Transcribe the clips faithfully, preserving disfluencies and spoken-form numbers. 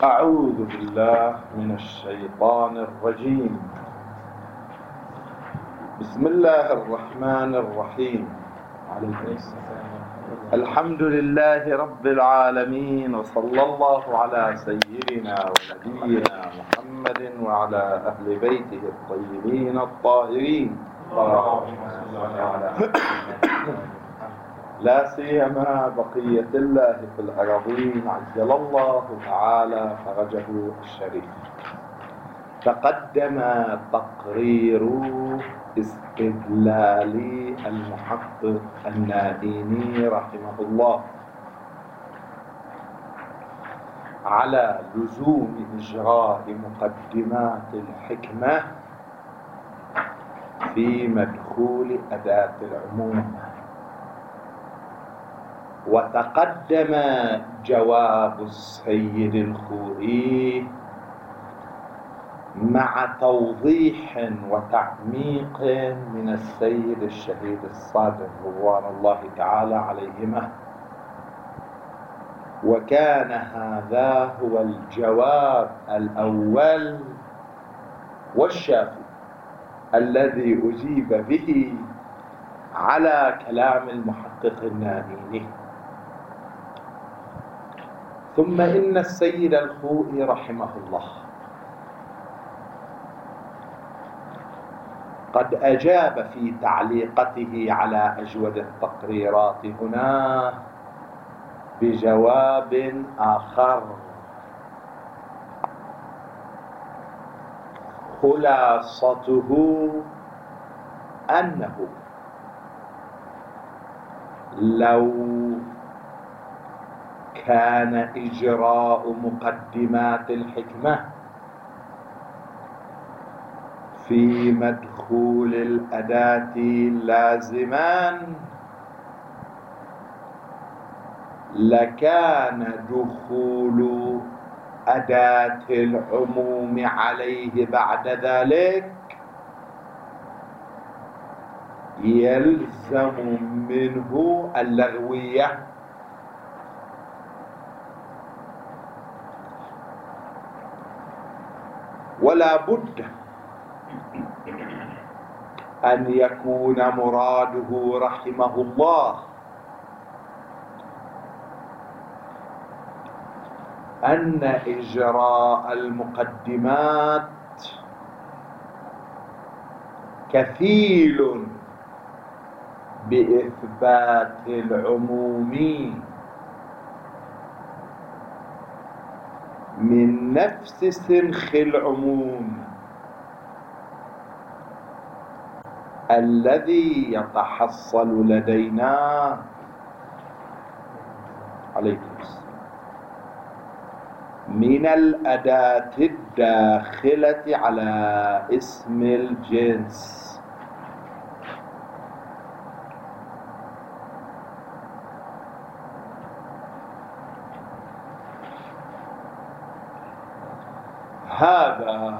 أعوذ بالله من الشيطان الرجيم. بسم الله الرحمن الرحيم. الحمد لله رب العالمين، وصلى الله على سيدنا ونبينا محمد وعلى أهل بيته الطيبين الطاهرين، لا سيما بقية الله في الأراضين عجل الله تعالى فرجه الشريف. تقدم تقرير استدلال المحقق النائيني رحمه الله على لزوم إجراء مقدمات الحكمة في مدخول أداة العموم، وتقدم جواب السيد الخوئي مع توضيح وتعميق من السيد الشهيد الصادق رضوان الله تعالى عليهما، وكان هذا هو الجواب الأول والشافي الذي أجيب به على كلام المحقق النائيني. ثم إن السيد الخوئي رحمه الله قد أجاب في تعليقته على أجود التقريرات هنا بجواب آخر، خلاصته أنه لو كان إجراء مقدمات الحكمة في مدخول الأداة لازما لكان دخول أداة العموم عليه بعد ذلك يلزم منه اللغوية، ولا بد أن يكون مراده رحمه الله أن إجراء المقدمات كفيل بإثبات العموم من نفس سنخ العموم الذي يتحصل لدينا عليكم السلام من الأداة الداخلة على اسم الجنس. هذا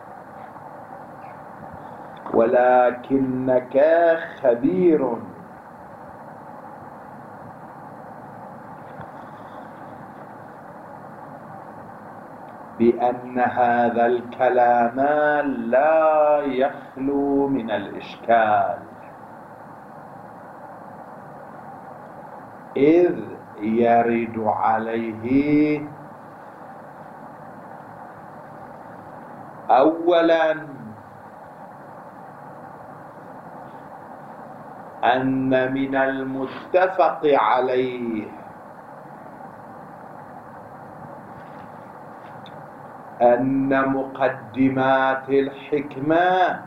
ولكنك خبير بأن هذا الكلام لا يخلو من الإشكال، إذ يرد عليه أولا أن من المتفق عليه أن مقدمات الحكمة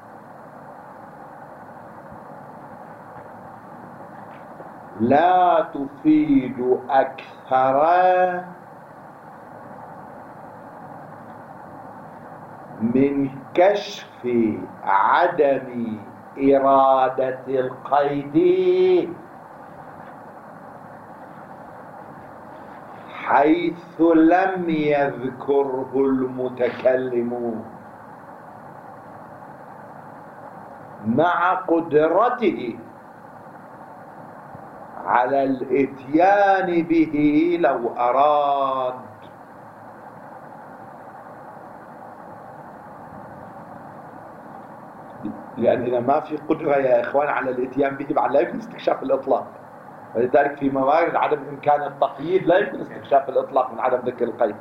لا تفيد أكثر من كشف عدم إرادة القيد حيث لم يذكره المتكلم، مع قدرته على الاتيان به لو أراد، لأننا ما في قدرة يا إخوان على الإتيان به بعد لا يمكن استكشاف الإطلاق، ولذلك في موارد عدم إمكان التقييد لا يمكن استكشاف الإطلاق من عدم ذكر القيد.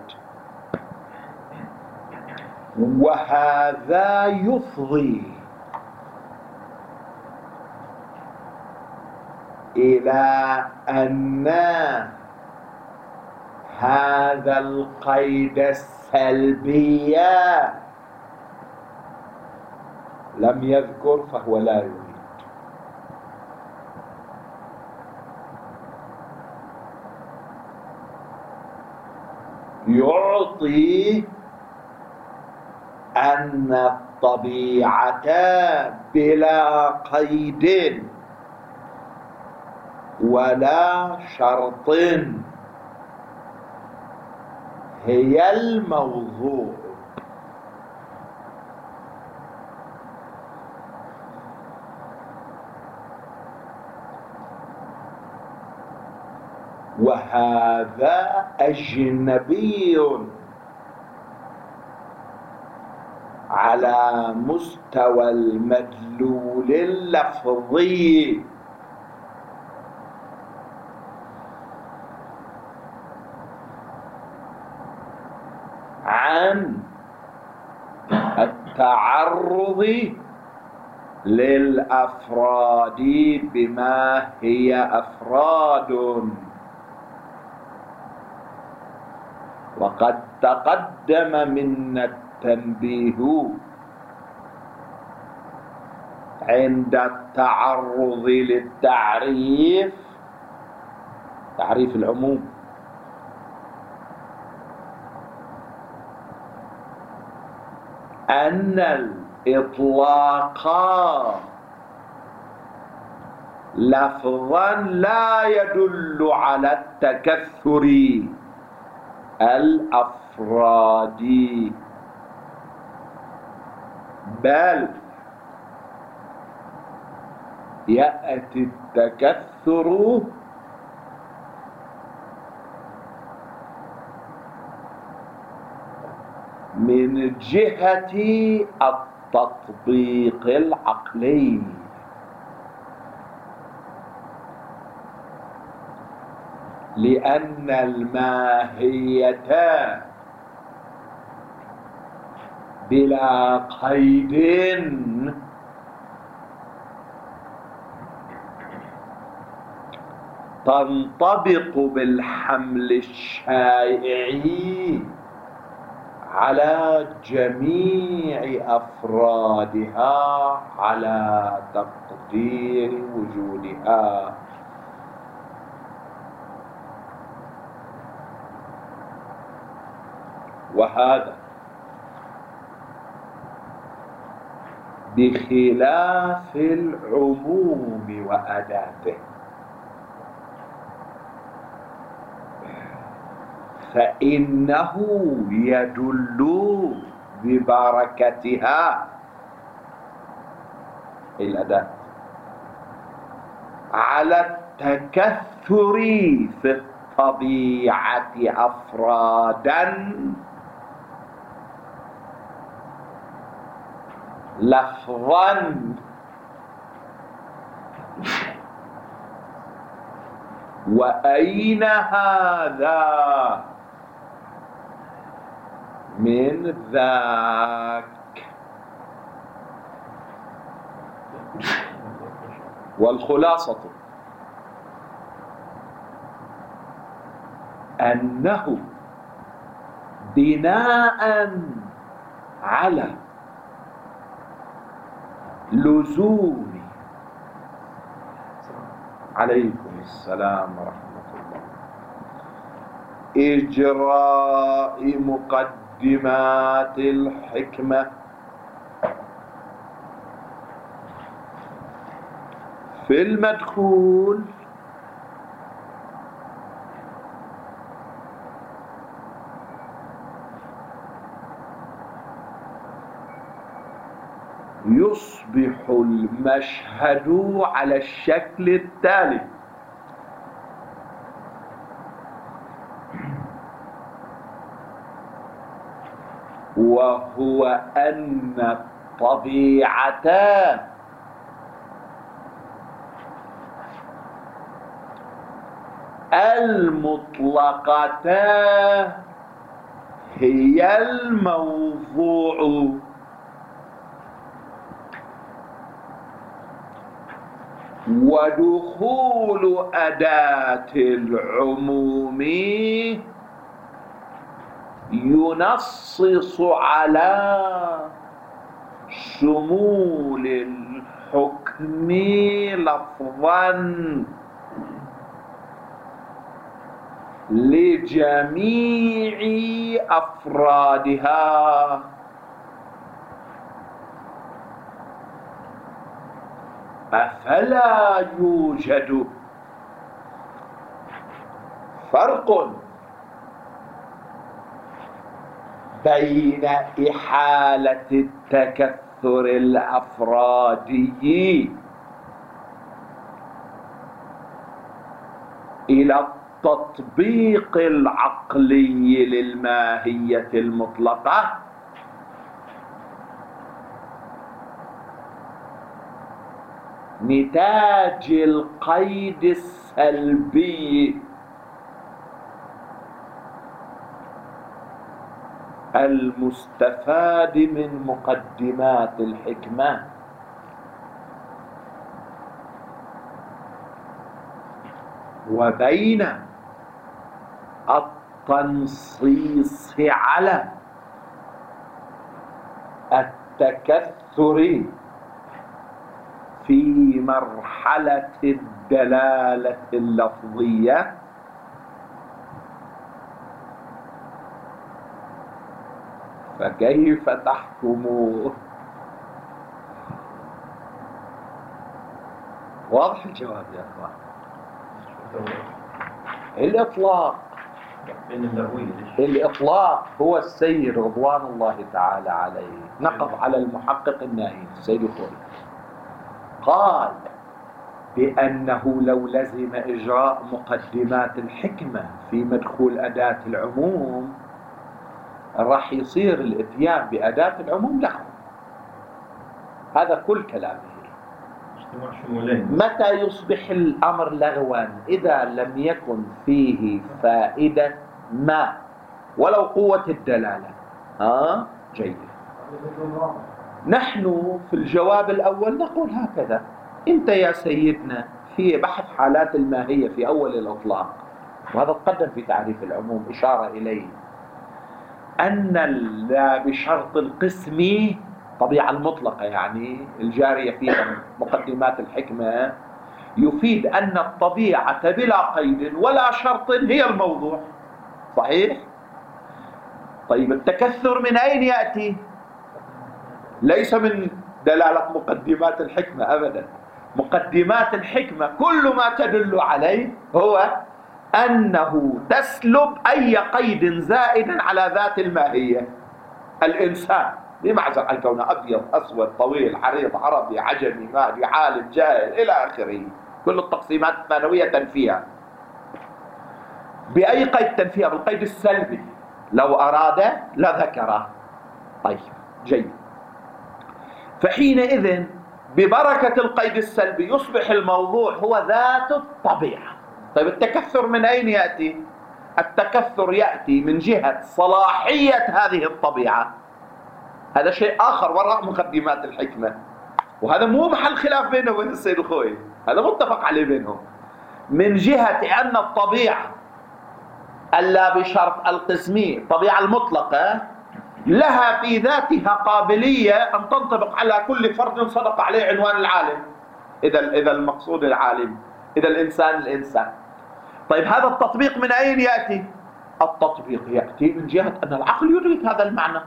وهذا يفضي إلى أن هذا القيد السلبية لم يذكر فهو لا يريد. يعطي أن الطبيعة بلا قيد ولا شرط هي الموضوع. وهذا أجنبي على مستوى المدلول اللفظي، عن التعرض للأفراد بما هي أفراد. وقد تقدم منا التنبيه عند التعرض للتعريف، تعريف العموم، أن الإطلاق لفظا لا يدل على التكثر الأفرادي، بل يأتي التكثر من جهة التطبيق العقلي، لأن الماهية بلا قيد تنطبق بالحمل الشائع على جميع أفرادها على تقدير وجودها. وهذا بخلاف العموم وأداته، فإنه يدل ببركتها الأداة على التكثر في الطبيعة أفرادا لفظا وأين هذا من ذاك؟ والخلاصة أنه بناء على لزوم عليكم السلام ورحمة الله إجراء مقدمات الحكمة في المدخول يصبح المشهد على الشكل التالي: وهو أن الطبيعة المطلقة هي الموضوع، ودخول أداة العموم ينصص على شمول الحكم لفظا لجميع أفرادها، أفلا يوجد فرق بين إحالة التكثر الأفرادي إلى التطبيق العقلي للماهية المطلقة نتاج القيد السلبي المستفاد من مقدمات الحكمة، وبين التنصيص على التكثر في مرحلة الدلالة اللفظية فكيف تحكمون؟ واضح الجواب يا اخوان؟ الإطلاق الإطلاق هو السيد رضوان الله تعالى عليه نقض على المحقق النائي السيد الخوئي، قال بأنه لو لزم إجراء مقدمات الحكمة في مدخول أداة العموم راح يصير الاتيان بأداة العموم لغو. هذا كل كلامه. متى يصبح الأمر لغوا؟ إذا لم يكن فيه فائدة ما ولو قوة الدلالة. ها جيد. نحن في الجواب الأول نقول هكذا: أنت يا سيدنا في بحث حالات الماهية في أول الإطلاق، وهذا تقدم في تعريف العموم إشارة إليه، أن لا بشرط القسم طبيعة المطلقة يعني الجارية فيها مقدمات الحكمة يفيد أن الطبيعة بلا قيد ولا شرط هي الموضوع. صحيح؟ طيب التكثر من أين يأتي؟ ليس من دلالة مقدمات الحكمة أبدا. مقدمات الحكمة كل ما تدل عليه هو أنه تسلب أي قيد زائد على ذات الماهية. الإنسان بمعزل عن كونه أبيض أسود طويل عريض عربي عجمي مالي عالم جاهل إلى آخره، كل التقسيمات الثانوية تنفيها. بأي قيد تنفيها؟ بالقيد السلبي، لو أراد لذكره. طيب جيد. فحينئذ ببركة القيد السلبي يصبح الموضوع هو ذات الطبيعة. طيب التكثر من أين يأتي؟ التكثر يأتي من جهة صلاحية هذه الطبيعة، هذا شيء آخر وراء مقدمات الحكمة، وهذا مو محل خلاف بينه وبين السيد الخوئي، هذا متفق عليه بينهم. من جهة أن الطبيعة ألا بشرط القسمي الطبيعة المطلقة لها في ذاتها قابلية أن تنطبق على كل فرد صدق عليه عنوان العالم، إذا إذا المقصود العالم، إذا الإنسان الإنسان. طيب هذا التطبيق من أين يأتي؟ التطبيق يأتي من جهة أن العقل يدرك هذا المعنى،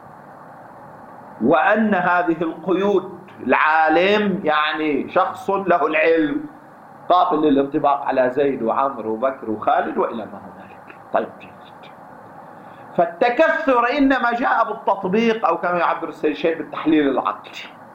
وأن هذه القيود العالم يعني شخص له العلم قابل للانطباق على زيد وعمر وبكر وخالد وإلى ما هنالك. طيب جيد. فالتكثر إنما جاء بالتطبيق أو كما يعبر السيد الشيخ بالتحليل العقلي،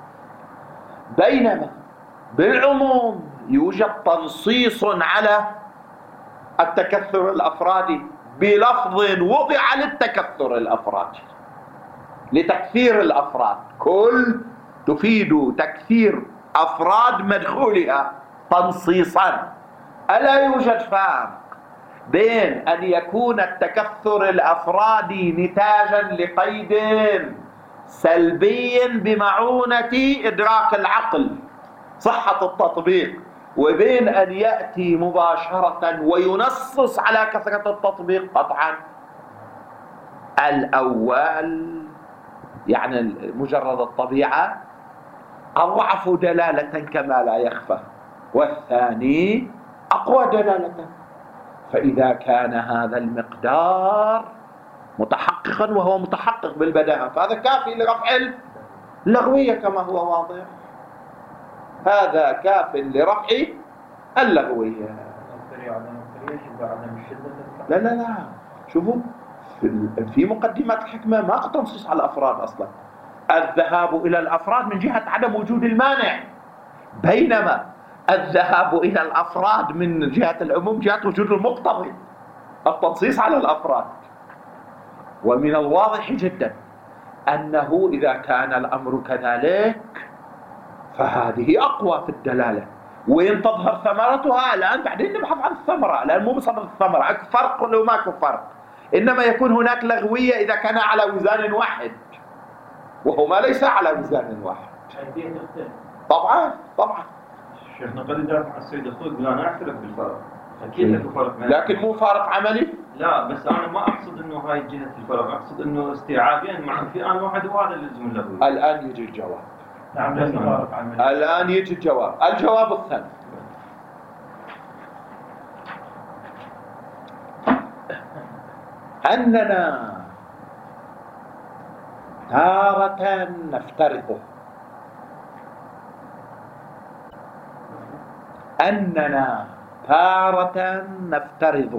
بينما بالعموم يوجد تنصيص على التكثر الأفرادي بلفظ وضع للتكثر الأفرادي لتكثير الأفراد. كل تفيد تكثير أفراد مدخولها تنصيصا. ألا يوجد فرق بين أن يكون التكثر الأفرادي نتاجا لقيد سلبي بمعونة إدراك العقل صحة التطبيق، وبين أن يأتي مباشرة وينصص على كثرة التطبيق قطعا؟ الأول يعني مجرد الطبيعة أضعف دلالة كما لا يخفى، والثاني أقوى دلالة. فإذا كان هذا المقدار متحققا، وهو متحقق بالبداهة، فهذا كافي لرفع اللغوية كما هو واضح. هذا كاف لرفع اللغوية. لا لا لا، شوفوا في مقدمات الحكمة ما تنصص على الأفراد أصلا. الذهاب إلى الأفراد من جهة عدم وجود المانع، بينما الذهاب إلى الأفراد من جهة العموم جهة وجود المقتضي، التنصيص على الأفراد. ومن الواضح جدا أنه إذا كان الأمر كذلك فهذه أقوى في الدلالة. وين تظهر ثمرتها؟ الآن بعدين نبحث عن الثمرة، الآن مو بصدد الثمرة، أكو فرق ولا ماكو فرق. إنما يكون هناك لغوية إذا كان على وزان واحد، وهو ما ليس على وزان واحد. طبعا طبعا شيخنا قد يدافع السيد الخوي يقول أنا أعترف بالفرق، أكيد أكو فرق، لكن مو فارق عملي. لا بس أنا ما أقصد إنه هاي جهة الفرق، أقصد إنه استيعابين مع في آن واحد، وهذا اللي لازم اللغوي. الآن يجي الجواب. نعم فارق عملي. الآن يجي الجواب. الجواب الثاني: أننا تارة نفترض أننا تارة نفترض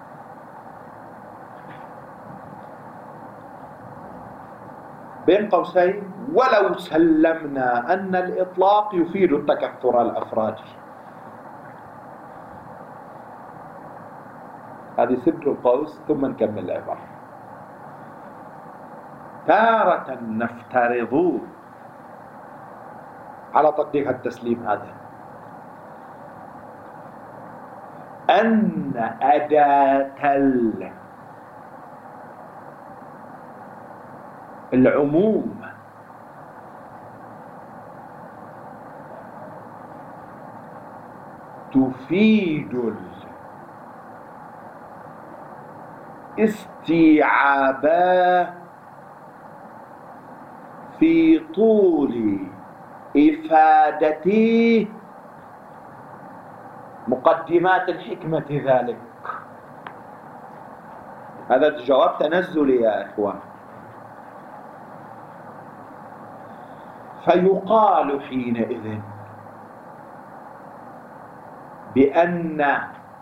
بين قوسين ولو سلمنا أن الإطلاق يفيد التكثر الأفرادي. هذه سبت القوس ثم نكمل العبارة. تارة نفترض على تقدير التسليم هذا أن أداة العموم تفيد الاستيعاب في طول إفادة مقدمات الحكمة ذلك. هذا الجواب تنزلي يا إخوان. فيقال حينئذ بأن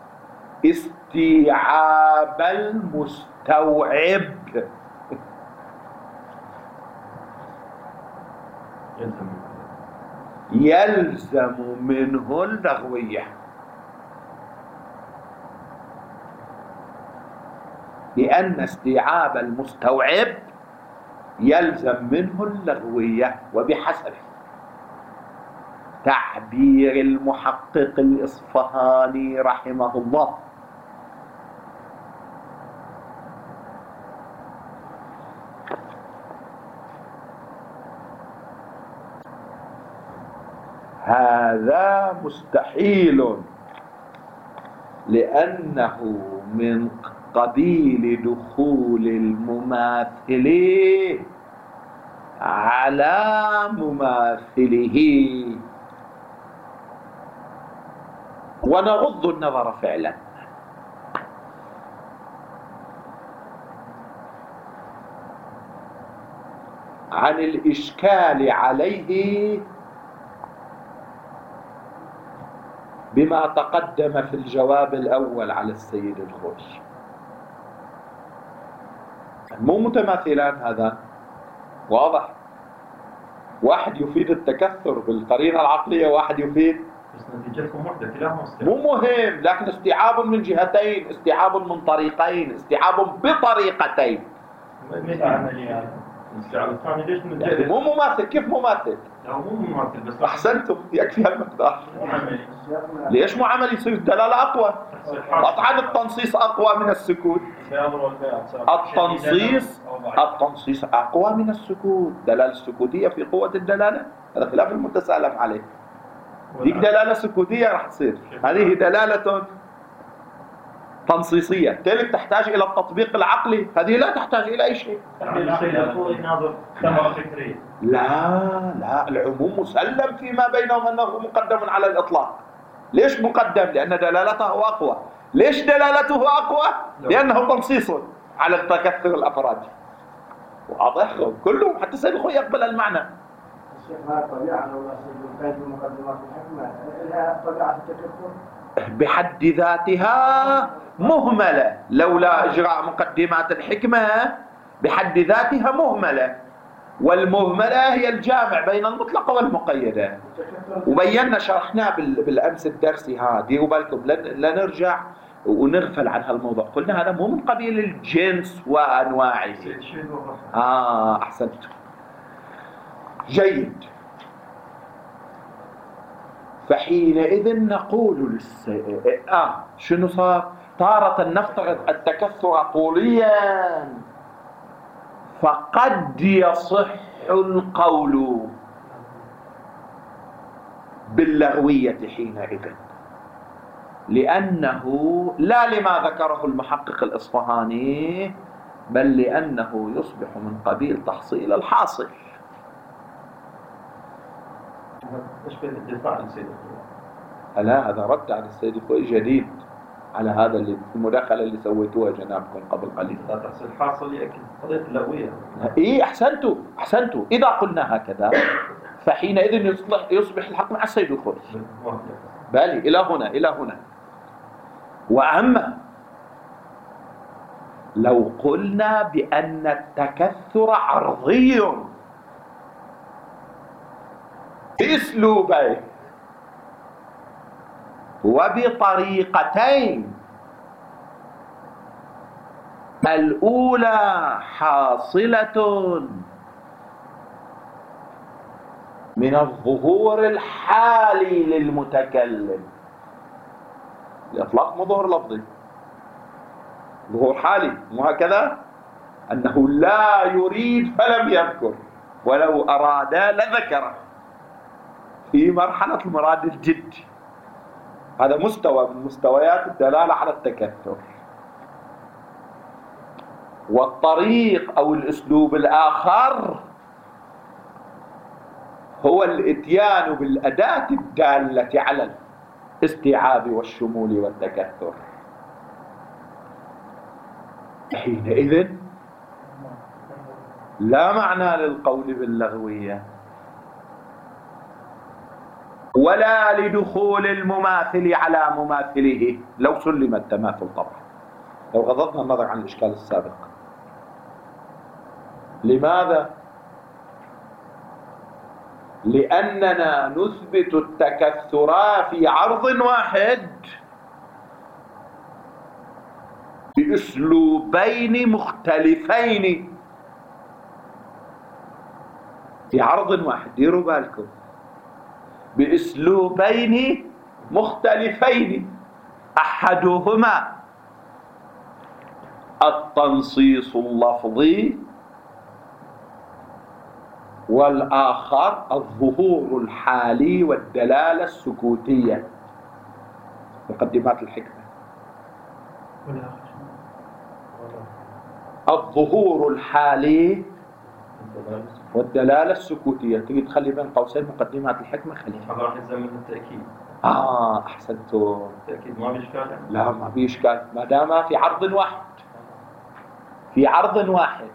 استيعاب المستوعب يلزم منه اللغوية، لأن استيعاب المستوعب يلزم منه اللغوية، وبحسب تعبير المحقق الإصفهاني رحمه الله هذا مستحيل، لأنه من قبيل دخول المماثل على مماثله. ونغض النظر فعلا عن الإشكال عليه بما تقدم في الجواب الأول على السيد الخوي. مو متماثلان، هذا واضح. واحد يفيد التكثر بالقرينة العقلية، واحد يفيد بس نتيجتهم واحدة، كلاهما مو مهم، لكن استيعاب من جهتين، استيعاب من طريقين، استيعاب بطريقتين. الاستيعاب الثاني ليش يعني نتجدد؟ مو مماثل. كيف مماثل؟ لا مو مماثل بس احسنتم، يكفي هالمقدار. عملي. ليش مو عملي؟ يصير الدلاله اقوى. قطعا التنصيص اقوى من السكوت. التنصيص التنصيص اقوى من السكوت. دلاله السكوتيه في قوه الدلاله، هذا خلاف المتسالف عليه. ديك دلاله سكوتيه راح تصير، هذه دلاله تنصيصية، تلك تحتاج إلى التطبيق العقلي، هذه لا تحتاج إلى أي شيء. لا لا، العموم مسلم فيما بينهم أنه مقدم على الإطلاق. ليش مقدم؟ لأن دلالته أقوى. ليش دلالته أقوى؟ لأنه تنصيص على التكثر الأفرادي. واضح كلهم، حتى سيد الخوي يقبل المعنى. الشيخ هذا الطبيعة لو لا في مقدمات الحكمة لها طبيعة التكثر بحد ذاتها مهملة، لولا إجراء مقدمات الحكمة بحد ذاتها مهملة، والمهملة هي الجامع بين المطلقة والمقيدة. وبينا شرحناه بالأمس الدرسي هذا، ديروا بالكم لا نرجع ونغفل عن هالموضوع. قلنا هذا مو من قبيل الجنس وأنواعه. آه أحسنت، جيد. فحينئذ نقول للس... آه شنو صار؟ تارة نفترض التكثر طوليا، فقد يصح القول باللغوية حينئذ، لأنه لا لما ذكره المحقق الإصفهاني، بل لأنه يصبح من قبيل تحصيل الحاصل. ايش بين الدفاع عن السيد الخوي؟ لا، هذا رد على السيد الخوي جديد على هذا اللي المداخله اللي سويتوها جنابكم قبل قليل. لا تحصيل حاصل يأكد قضية اللغوية. اي احسنتوا احسنتوا. اذا قلنا هكذا فحينئذ يصبح يصبح الحق مع السيد الخوي. بالي الى هنا الى هنا. واما لو قلنا بان التكثر عرضي باسلوبين وبطريقتين، الأولى حاصلة من الظهور الحالي للمتكلم. الإطلاق مو ظهور لفظي، ظهور حالي، مو هكذا؟ أنه لا يريد فلم يذكر، ولو أراد لذكره، في مرحلة المراد الجدي. هذا مستوى من مستويات الدلالة على التكثر. والطريق أو الأسلوب الآخر هو الإتيان بالأداة الدالة على الاستيعاب والشمول والتكثر. حينئذ لا معنى للقول باللغوية ولا لدخول المماثل على مماثله، لو سلم التماثل طبعا، لو غضضنا النظر عن الإشكال السابق. لماذا؟ لأننا نثبت التكثر في عرض واحد بأسلوبين مختلفين. في عرض واحد، ديروا بالكم، بأسلوبين مختلفين، أحدهما التنصيص اللفظي، والآخر الظهور الحالي والدلالة السكوتية، مقدمات الحكمة. الظهور الحالي والدلالة السكوتية. تريد تخلي بين قوسين مقدمات الحكمة، خليها. هذا راح يلزم منه التأكيد. آه أحسنتم. التأكيد ما بإشكال يعني؟ لا ما بإشكال، ما دام في عرض واحد، في عرض واحد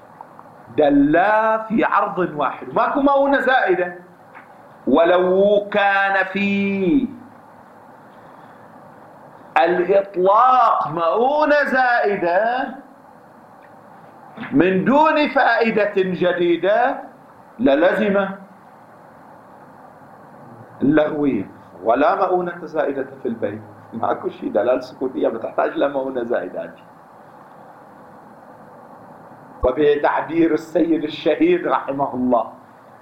دلا في عرض واحد، ماكو مؤونة زائدة. ولو كان في الإطلاق مؤونة زائدة من دون فائدة جديدة للزم اللغوية، ولا مؤونة زائدة في البيت. ماكو شيء، دلالة سكوتية بتحتاج لمؤونة زائدة. وبتعبير السيد الشهيد رحمه الله: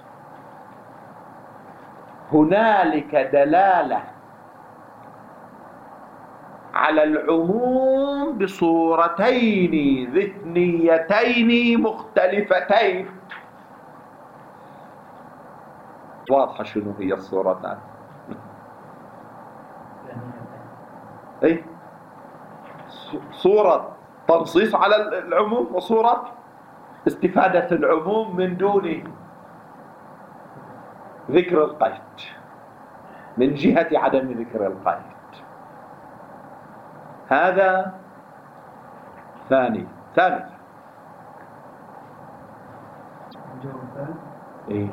هنالك دلالة على العموم بصورتين ذهنيتين مختلفتين. واضحة شنو هي الصورتان؟ اي صورة تنصيص على العموم، وصورة استفادة العموم من دون ذكر القيد، من جهة عدم ذكر القيد. هذا ثاني ثالث إيه؟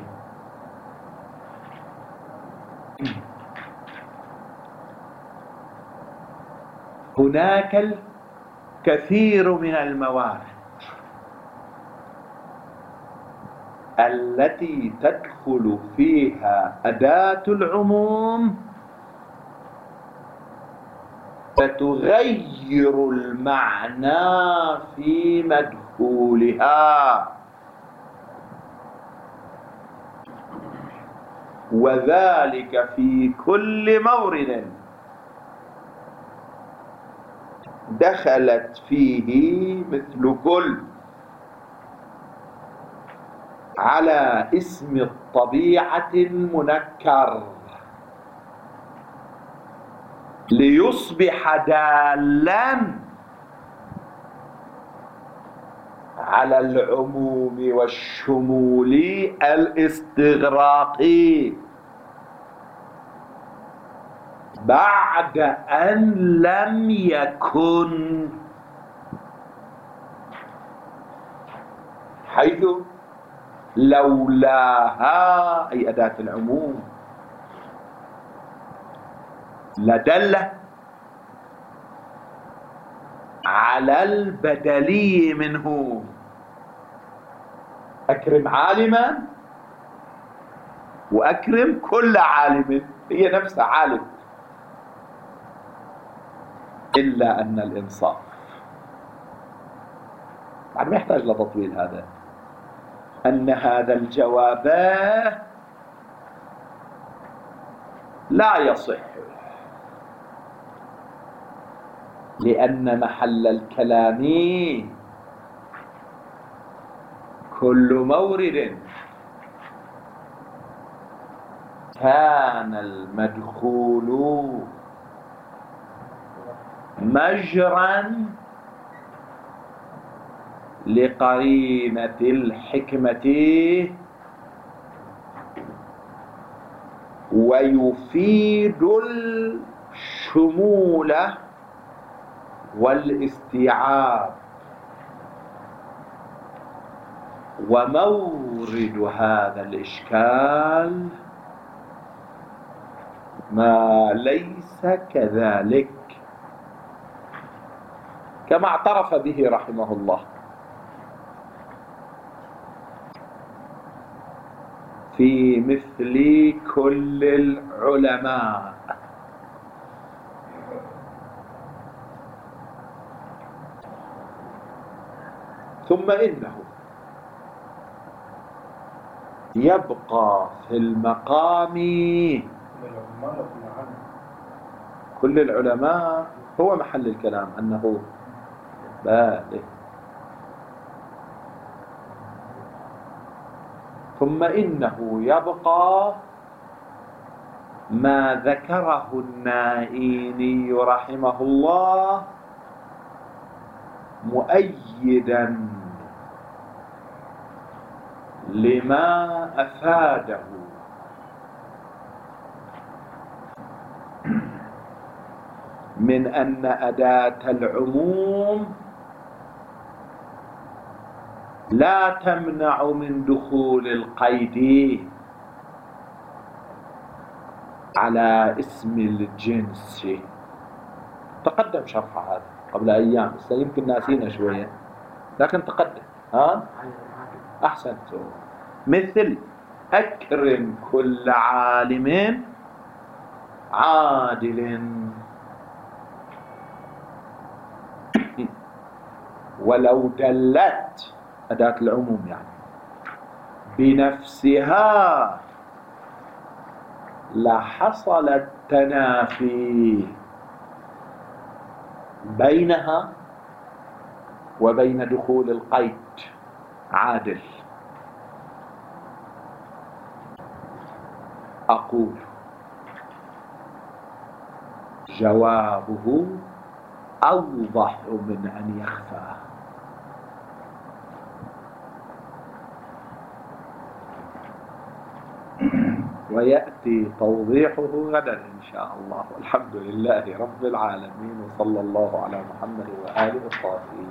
هناك الكثير من الموارد التي تدخل فيها أداة العموم فتغير المعنى في مدخولها، وذلك في كل مورد دخلت فيه مثل كل على اسم الطبيعة المنكر ليصبح دالا على العموم والشمول الاستغراقي بعد أن لم يكن، حيث لولاها أي أداة العموم لدل على البدلي منه. أكرم عالما وأكرم كل عالم، هي نفسها عالم، إلا أن الإنصاف بعد ما يحتاج لتطويل هذا، أن هذا الجواب لا يصح، لأن محل الكلام كل مورد كان المدخول مجرا لقرينة الحكمة ويفيد الشمول والاستيعاب، ومورد هذا الإشكال ما ليس كذلك، كما اعترف به رحمه الله في مثل كل العلماء. ثم إنه يبقى في المقام كل العلماء هو محل الكلام أنه بالغ. ثم إنه يبقى ما ذكره النائيني رحمه الله مؤيدا لما أفاده من أن أداة العموم لا تمنع من دخول القيد على اسم الجنس. تقدم شرح هذا قبل أيام، بس يمكن ناسينا شوية، لكن تقدم. ها أحسنت. مثل أكرم كل عالم عادل، ولو دلت أداة العموم يعني، بنفسها لحصل التنافي بينها وبين دخول القيد عادل. أقول جوابه أوضح من أن يخفى. ويأتي توضيحه غدا إن شاء الله. والحمد لله رب العالمين، وصلى الله على محمد وآله الطاهرين.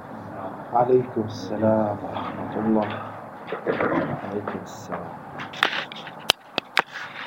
عليكم السلام ورحمة الله. عليكم السلام.